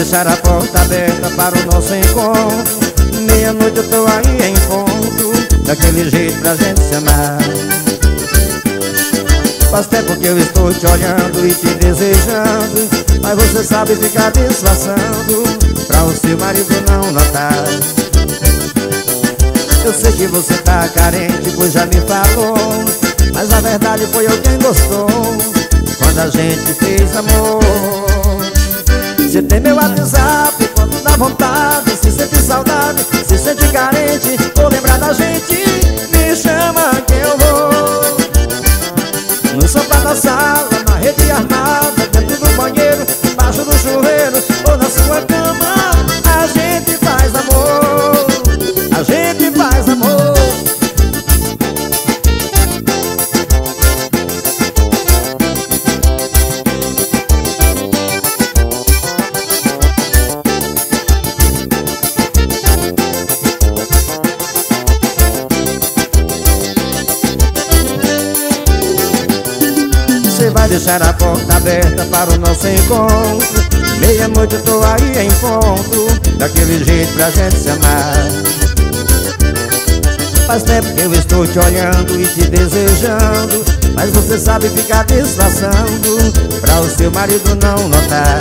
deixar a porta aberta para o nosso encontro. Meia-noite eu tô aí em ponto, daquele jeito pra gente se amar. Faz tempo que eu estou te olhando e te desejando, mas você sabe ficar disfarçando pra o seu marido não notar. Eu sei que você tá carente, pois já me falou, mas na verdade foi eu quem gostou quando a gente fez amor. Você tem meu WhatsApp, quando dá vontade, se sente saudade, se sente carente, ou lembrar da gente, me chama que eu vou. No sofá da sala, na rede armada, dentro do banheiro, embaixo do chuveiro, ou na sua cama, a gente faz amor, a gente faz amor. Você vai deixar a porta aberta para o nosso encontro. Meia-noite eu tô aí em ponto, daquele jeito pra gente se amar. Faz tempo que eu estou te olhando e te desejando, mas você sabe ficar disfarçando pra o seu marido não notar.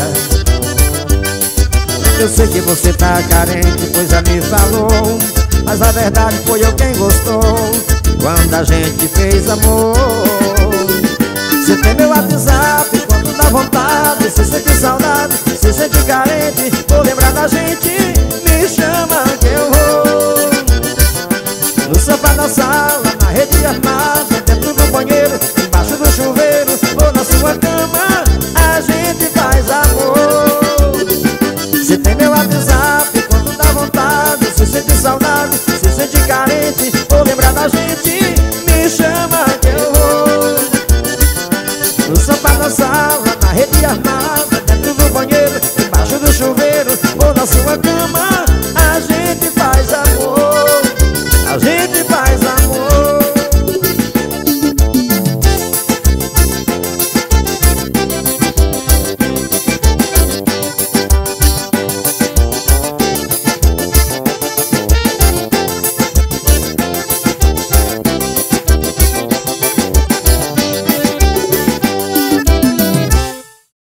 Eu sei que você tá carente, pois já me falou, mas na verdade foi eu quem gostou quando a gente fez amor. Você tem meu WhatsApp, quando dá vontade, se sente saudade, se sente carente, ou lembrar da gente, me chama que eu vou. No sofá da sala, na rede armada, dentro do banheiro, embaixo do chuveiro, ou na sua cama, a gente faz amor. Você tem meu WhatsApp, quando dá vontade, se sente saudade, se sente carente, ou lembrar